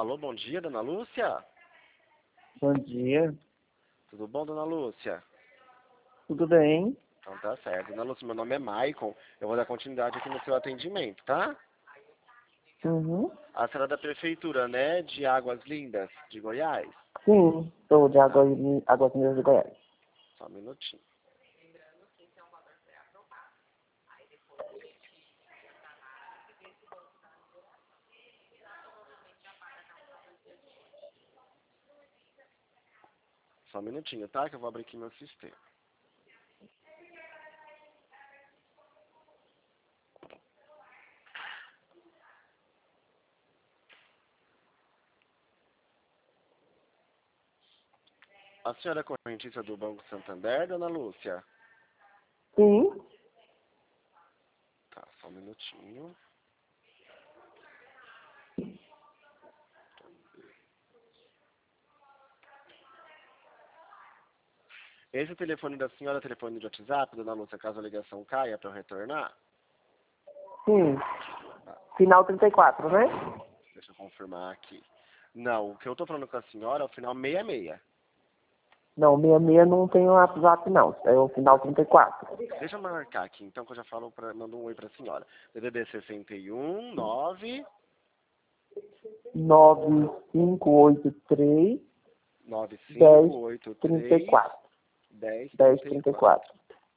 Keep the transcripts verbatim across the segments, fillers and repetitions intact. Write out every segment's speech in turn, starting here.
Alô, bom dia, dona Lúcia? Bom dia. Tudo bom, dona Lúcia? Tudo bem? Então tá certo. Dona Lúcia, meu nome é Maicon. Eu vou dar continuidade aqui no seu atendimento, tá? Uhum. A senhora é da prefeitura, né? De Águas Lindas, de Goiás? Sim, sou de Tá. Águas, Águas Lindas de Goiás. Só um minutinho. Só um minutinho, tá? Que eu vou abrir aqui meu sistema. A senhora é correntista do Banco Santander, dona Lúcia? Sim. Tá, só um minutinho. Esse é o telefone da senhora, telefone de WhatsApp, dona Lúcia, caso a ligação caia para eu retornar? Sim. Tá, Final trinta e quatro, né? deixa eu confirmar aqui. Não, o que eu tô falando com a senhora é o final sessenta e seis. Não, sessenta e seis não tem o WhatsApp, não. É o final trinta e quatro. Deixa eu marcar aqui, então, que eu já falo pra, mando um oi pra senhora. D D D sessenta e um, nove, nove cinco oito três, nove cinco dez oito trinta e três, quatro. dez dez trinta e trinta e quatro. quatro.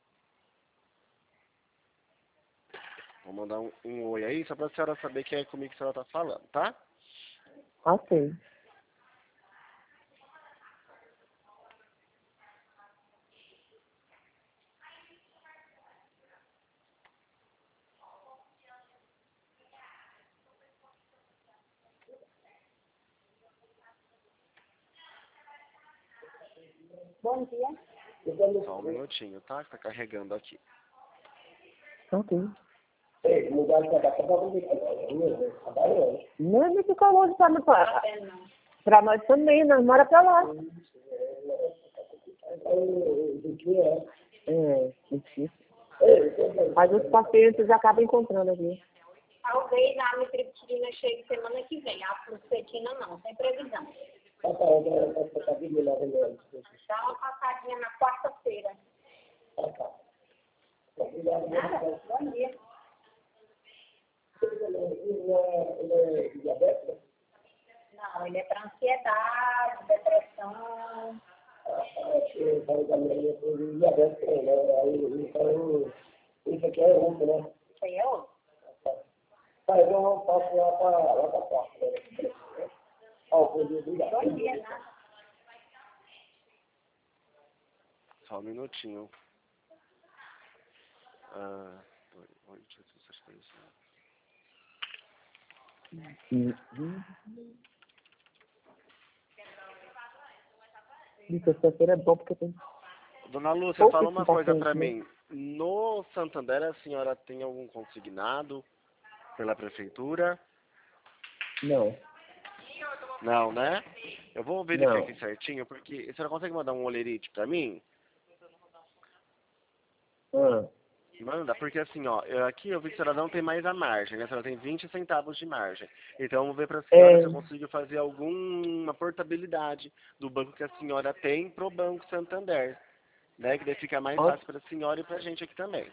Vou mandar um, um oi aí, só pra senhora saber que é comigo que a senhora tá falando, tá? Ok. Bom dia. Só um minutinho, tá? Que tá carregando aqui. Ok. Não é muito calor pra nós. Pra, pra nós também, nós mora pra lá. É, difícil. Mas os pacientes acabam encontrando aqui. Talvez a amitriptilina chegue semana que vem. A fluoxetina não, sem previsão. Dá uma passadinha na quarta-feira. Nada, bom dia. Não, ele é para ansiedade, depressão. Isso aqui é outro, né? Isso aí é outro. Tá, então eu passo lá para lá para porta. Bom dia, né? Só um minutinho. Ah, oi, oi, Jesus, acho que é isso. De terça-feira é bom porque tem Dona Lúcia, pouco fala uma esse coisa pra paciente, né? mim. No Santander, a senhora tem algum consignado pela prefeitura? Não, Não, né? Eu vou verificar não. aqui certinho, porque a senhora consegue mandar um olerite pra mim? Ah, Manda, porque assim, ó, eu, aqui eu vi que a senhora não tem mais a margem, né? A senhora tem vinte centavos de margem. Então, vamos ver pra senhora é, se eu consigo fazer alguma portabilidade do banco que a senhora tem pro Banco Santander, né? Que daí fica mais o- fácil pra senhora e pra gente aqui também.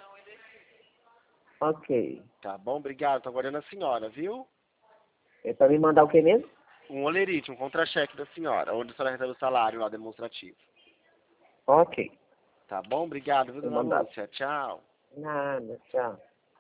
ok. Tá bom? Obrigado. Tô aguardando a senhora, viu? É para me mandar o que mesmo? Um olerite, um contra-cheque da senhora, onde a senhora recebe o salário lá demonstrativo. Ok. Tá bom? Obrigado, viu, Vou dona mandar. Lúcia? Tchau. Nada, tchau.